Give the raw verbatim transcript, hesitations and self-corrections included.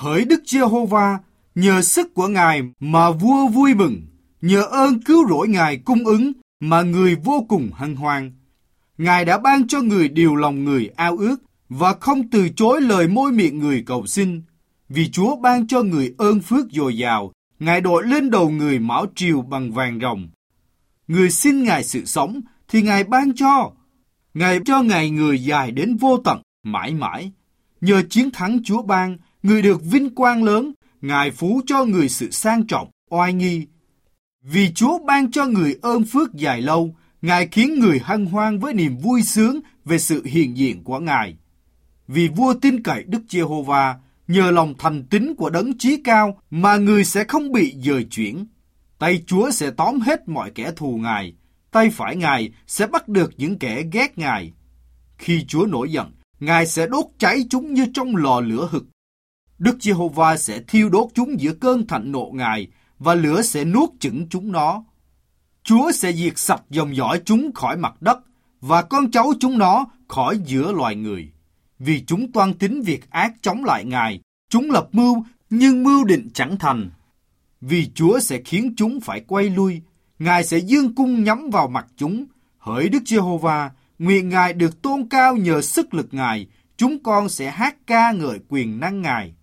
Hỡi Đức Giê-hô-va, nhờ sức của Ngài mà vua vui mừng, nhờ ơn cứu rỗi Ngài cung ứng mà người vô cùng hân hoan. Ngài đã ban cho người điều lòng người ao ước và không từ chối lời môi miệng người cầu xin. Vì Chúa ban cho người ơn phước dồi dào, Ngài đội lên đầu người mão triều bằng vàng ròng. Người xin Ngài sự sống thì Ngài ban cho. Ngài cho ngày người dài đến vô tận, mãi mãi. Nhờ chiến thắng Chúa ban, người được vinh quang lớn, Ngài phú cho người sự sang trọng, oai nghi. Vì Chúa ban cho người ơn phước dài lâu, Ngài khiến người hân hoan với niềm vui sướng về sự hiện diện của Ngài. Vì vua tin cậy Đức Giê-hô-va, nhờ lòng thành tín của Đấng Chí Cao mà người sẽ không bị dời chuyển. Tay Chúa sẽ tóm hết mọi kẻ thù Ngài, tay phải Ngài sẽ bắt được những kẻ ghét Ngài. Khi Chúa nổi giận, Ngài sẽ đốt cháy chúng như trong lò lửa hực. Đức Giê-hô-va sẽ thiêu đốt chúng giữa cơn thạnh nộ Ngài, và lửa sẽ nuốt chửng chúng nó. Chúa sẽ diệt sạch dòng dõi chúng khỏi mặt đất, và con cháu chúng nó khỏi giữa loài người. Vì chúng toan tính việc ác chống lại Ngài, chúng lập mưu, nhưng mưu định chẳng thành. Vì Chúa sẽ khiến chúng phải quay lui, Ngài sẽ giương cung nhắm vào mặt chúng. Hỡi Đức Giê-hô-va, nguyện Ngài được tôn cao nhờ sức lực Ngài, chúng con sẽ hát ca ngợi quyền năng Ngài.